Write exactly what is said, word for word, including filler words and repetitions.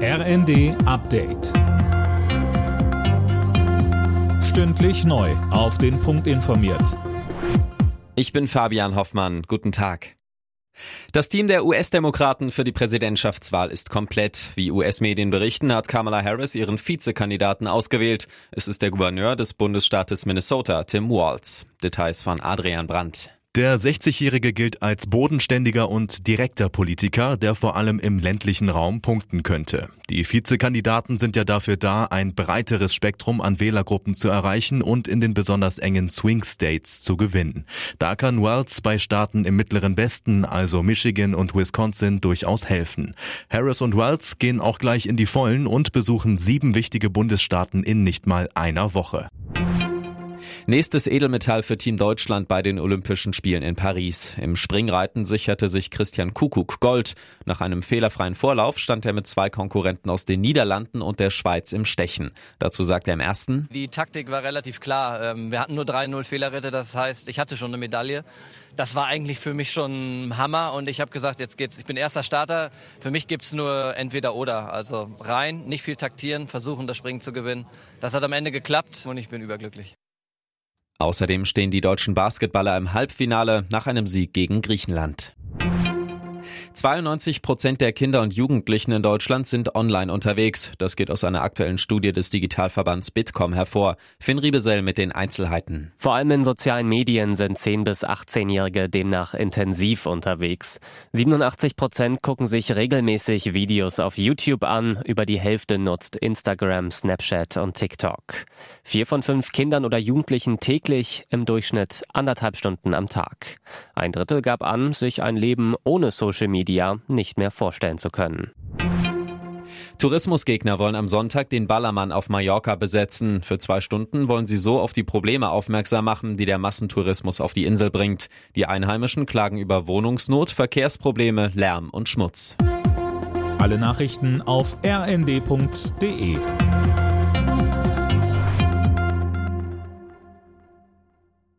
R N D Update. Stündlich neu auf den Punkt informiert. Ich bin Fabian Hoffmann. Guten Tag. Das Team der U S-Demokraten für die Präsidentschaftswahl ist komplett. Wie U S-Medien berichten, hat Kamala Harris ihren Vizekandidaten ausgewählt. Es ist der Gouverneur des Bundesstaates Minnesota, Tim Walz. Details von Adrian Brandt. Der sechzigjährige gilt als bodenständiger und direkter Politiker, der vor allem im ländlichen Raum punkten könnte. Die Vizekandidaten sind ja dafür da, ein breiteres Spektrum an Wählergruppen zu erreichen und in den besonders engen Swing States zu gewinnen. Da kann Walz bei Staaten im mittleren Westen, also Michigan und Wisconsin, durchaus helfen. Harris und Walz gehen auch gleich in die Vollen und besuchen sieben wichtige Bundesstaaten in nicht mal einer Woche. Nächstes Edelmetall für Team Deutschland bei den Olympischen Spielen in Paris. Im Springreiten sicherte sich Christian Kuckuck Gold. Nach einem fehlerfreien Vorlauf stand er mit zwei Konkurrenten aus den Niederlanden und der Schweiz im Stechen. Dazu sagt er im ersten: Die Taktik war relativ klar. Wir hatten nur drei null Fehlerritte, das heißt, ich hatte schon eine Medaille. Das war eigentlich für mich schon ein Hammer und ich habe gesagt, jetzt geht's. Ich bin erster Starter. Für mich gibt's nur entweder oder. Also rein, nicht viel taktieren, versuchen das Springen zu gewinnen. Das hat am Ende geklappt und ich bin überglücklich. Außerdem stehen die deutschen Basketballer im Halbfinale nach einem Sieg gegen Griechenland. zweiundneunzig Prozent der Kinder und Jugendlichen in Deutschland sind online unterwegs. Das geht aus einer aktuellen Studie des Digitalverbands Bitkom hervor. Finn Riebesell mit den Einzelheiten. Vor allem in sozialen Medien sind zehn- bis achtzehnjährige demnach intensiv unterwegs. siebenundachtzig Prozent gucken sich regelmäßig Videos auf YouTube an. Über die Hälfte nutzt Instagram, Snapchat und TikTok. Vier von fünf Kindern oder Jugendlichen täglich, im Durchschnitt anderthalb Stunden am Tag. Ein Drittel gab an, sich ein Leben ohne Social Media nicht mehr vorstellen zu können. Tourismusgegner wollen am Sonntag den Ballermann auf Mallorca besetzen. Für zwei Stunden wollen sie so auf die Probleme aufmerksam machen, die der Massentourismus auf die Insel bringt. Die Einheimischen klagen über Wohnungsnot, Verkehrsprobleme, Lärm und Schmutz. Alle Nachrichten auf r n d punkt d e.